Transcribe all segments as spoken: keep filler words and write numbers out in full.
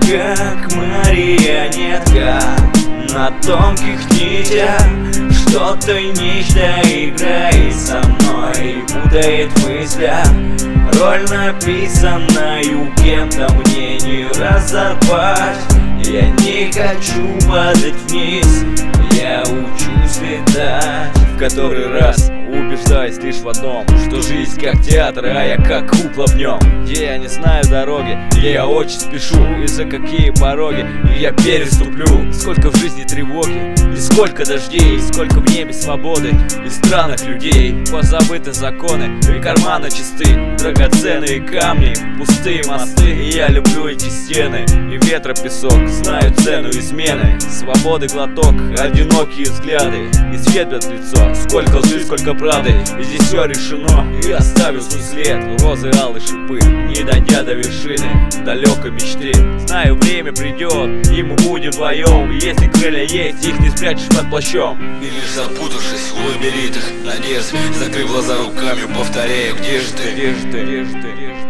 Как марионетка на тонких нитях, что-то нечто играет со мной, путает в мыслях. Роль, написанную кем-то, мне не разорвать. Я не хочу падать вниз, я учусь летать. В который раз убеждаюсь лишь в одном, что жизнь как театр, а я как кукла в нем. Где я не знаю дороги, где я очень спешу, и за какие пороги я переступлю. Сколько в жизни тревоги, и сколько дождей, и сколько в небе свободы и странных людей. Позабыты законы, и карманы чисты, драгоценные камни, пустые мосты. И я люблю эти стены, и ветра песок, знаю цену измены. Свободы глоток, одинокие взгляды, и свет бьет в лицо. Сколько лжи, сколько правды, и здесь все решено. И оставлю свой след, розы, алые шипы, не дойдя до вершины далекой мечты. Знаю, время придет, и мы будем вдвоем. И если крылья есть, их не спрячешь под плащом. И лишь запутавшись в лабиринтах надежд, закрыв глаза руками, повторяя: где же ты, где же ты, где же ты, где же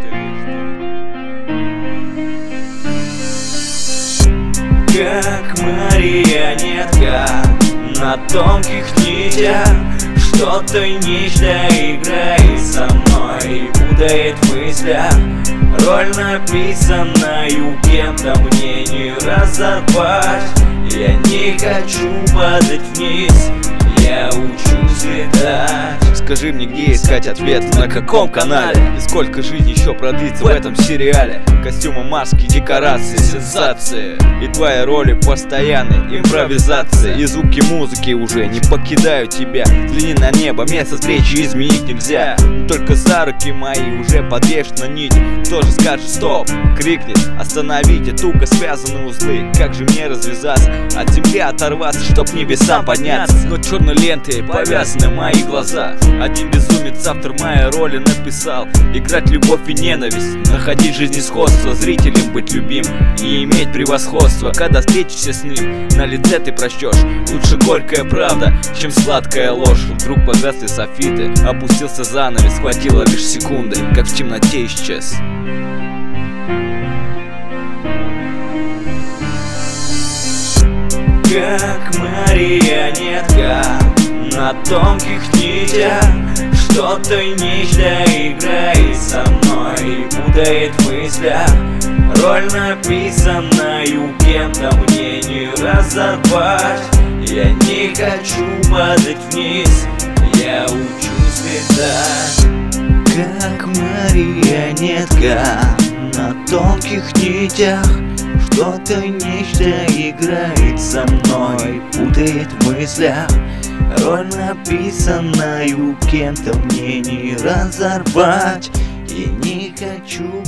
ты. Как марионетка на тонких нитях, что-то нечто играет со мной, путает в мыслях. Роль, написанную кем-то, мне не разорвать. Я не хочу падать вниз, я учусь летать. Скажи мне, где искать ответ, на каком канале, и сколько жизней еще продлится в этом сериале. Костюмы, маски, декорации, сенсации, и твои роли постоянной импровизации. И звуки музыки уже не покидают тебя. Взгляни на небо, место встречи изменить нельзя. Но только за руки мои уже подвешена нить. Кто же скажет стоп, крикнет остановите туго связанные узлы. Как же мне развязаться, от земли оторваться, чтоб к небесам подняться? Но черной лентой повязаны мои глаза. Один безумец, автор моей роли, написал: играть любовь и ненависть, находить в жизни сходство, зрителем быть любим и иметь превосходство. Когда встретишься с ним, на лице ты прочтешь: лучше горькая правда, чем сладкая ложь. Вдруг погасли софиты, опустился занавес, хватило лишь секунды, как в темноте исчез. Как марионетка на тонких нитях, что-то нечто играет со мной, путает в мыслях. Роль, написанную кем-то, мне не разорвать. Я не хочу падать вниз, я учусь летать. Как марионетка на тонких нитях, что-то нечто играет со мной, путает в мыслях. Роль, написанную кем-то, мне не разорвать. Я не хочу